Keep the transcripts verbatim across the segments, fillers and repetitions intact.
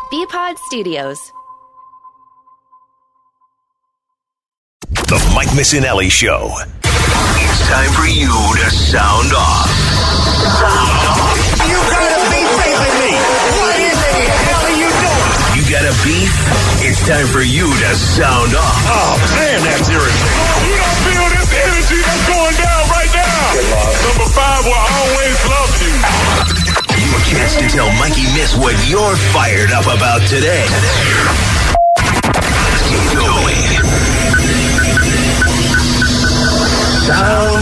B-Pod Studios. The Mike Missinelli Show. It's time for you to sound off. Sound off. You gotta be facing me. What in the hell are you doing? You got a beef? It's time for you to sound off. Oh, man, that's irritating. You don't feel this energy that's going down right now. Number five will always love you. Your chance to tell Mikey Miss what you're fired up about today. Keep going. Sound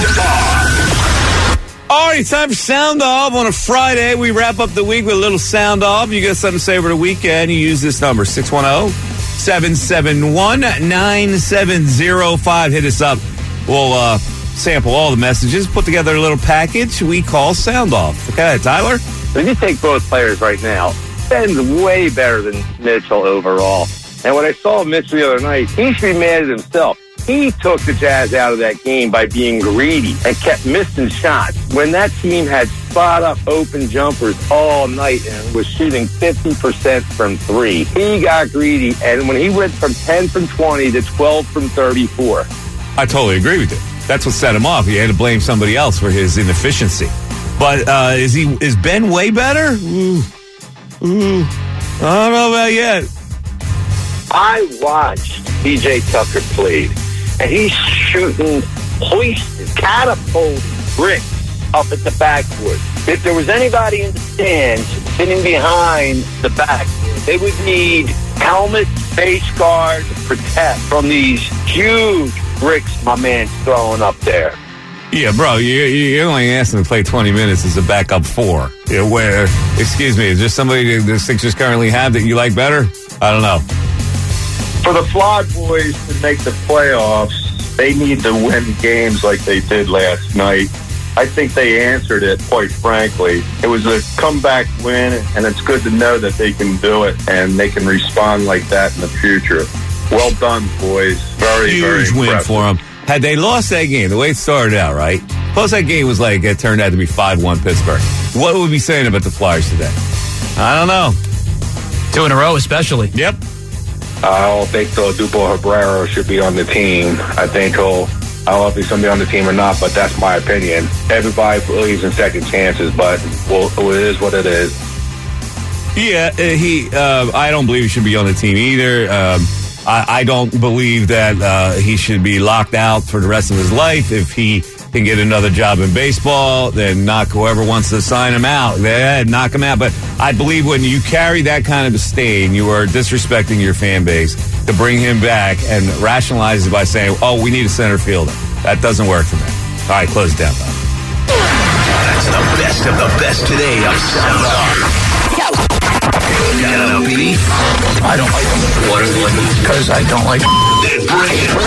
off. All right, it's time for Sound Off on a Friday. We wrap up the week with a little Sound Off. You got something to say over the weekend, you use this number, six one zero, seven seven one, nine seven zero five. Hit us up. We'll uh, sample all the messages, put together a little package we call Sound Off. Okay, Tyler? If you take both players right now, Ben's way better than Mitchell overall. And when I saw Mitchell the other night, he should be mad at himself. He took the Jazz out of that game by being greedy and kept missing shots. When that team had spot-up open jumpers all night and was shooting fifty percent from three, he got greedy. And when he went from ten from twenty to twelve from thirty-four. I totally agree with you. That's what set him off. He had to blame somebody else for his inefficiency. But uh, is he is Ben way better? Ooh. Ooh. I don't know about yet. I watched P J Tucker played, and he's shooting hoisted, catapult bricks up at the backboard. If there was anybody in the stands sitting behind the backboard, they would need helmet, face guard to protect from these huge bricks my man's throwing up there. Yeah, bro, you, you only asked him to play twenty minutes as a backup four. Yeah, where, excuse me, is there somebody that the Sixers currently have that you like better? I don't know. For the Flawed Boys to make the playoffs, they need to win games like they did last night. I think they answered it, quite frankly. It was a comeback win, and it's good to know that they can do it, and they can respond like that in the future. Well done, boys. Very, Huge very win impressive. for them. Had they lost that game, the way it started out, right? Plus that game was like, it turned out to be five one Pittsburgh. What would we be saying about the Flyers today? I don't know. Two in a row, especially. Yep. I don't think the Dupo Herrera should be on the team. I think he'll, I don't know if he's going to be on the team or not, but that's my opinion. Everybody believes in second chances, but well, it is what it is. Yeah, uh, he. Uh, I don't believe he should be on the team either. Um, I, I don't believe that uh, he should be locked out for the rest of his life. If he can get another job in baseball, then knock whoever wants to sign him out. Yeah, knock him out. But I believe when you carry that kind of a stain, you are disrespecting your fan base to bring him back and rationalize it by saying, oh, we need a center fielder. That doesn't work for me. All right, close it down, Bob. That's the best of the best today of Sound Off. Got a beef? I don't like them. What is it? Because I don't like them. Then bring it.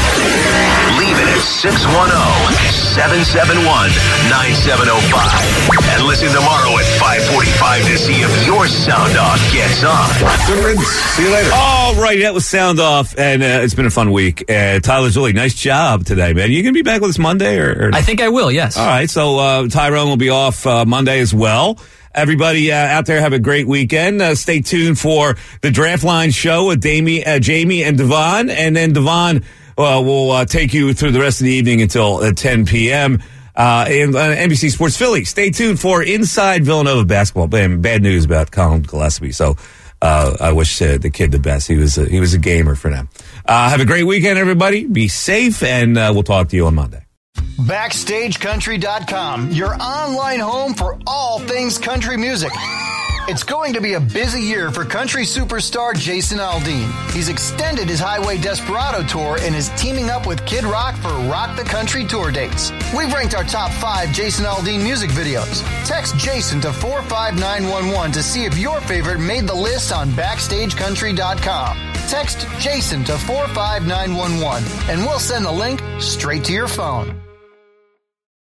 Leave it at six one zero, seven seven one, nine seven zero five. And listen tomorrow at five forty-five to see if your Sound Off gets on. Good riddance. See you later. All right, that was Sound Off, and uh, it's been a fun week. Uh, Tyler Zulli, nice job today, man. You going to be back with us Monday? Or, or... I think I will, yes. All right, so uh, Tyrone will be off uh, Monday as well. Everybody uh, out there, have a great weekend. Uh, stay tuned for the Draft Line show with Jamie, uh, Jamie and Devon. And then Devon uh, will uh, take you through the rest of the evening until uh, ten p.m. Uh, and uh, N B C Sports Philly. Stay tuned for Inside Villanova Basketball. Bad, bad news about Colin Gillespie. So uh, I wish uh, the kid the best. He was a, he was a gamer for them. Uh, have a great weekend, everybody. Be safe, and uh, we'll talk to you on Monday. Backstage Country dot com, your online home for all things country music. It's going to be a busy year for country superstar Jason Aldean. He's extended his Highway Desperado tour and is teaming up with Kid Rock for Rock the Country tour dates. We've ranked our top five Jason Aldean music videos. Text Jason to four five nine one one to see if your favorite made the list on Backstage Country dot com. Text Jason to four five nine one one and we'll send the link straight to your phone.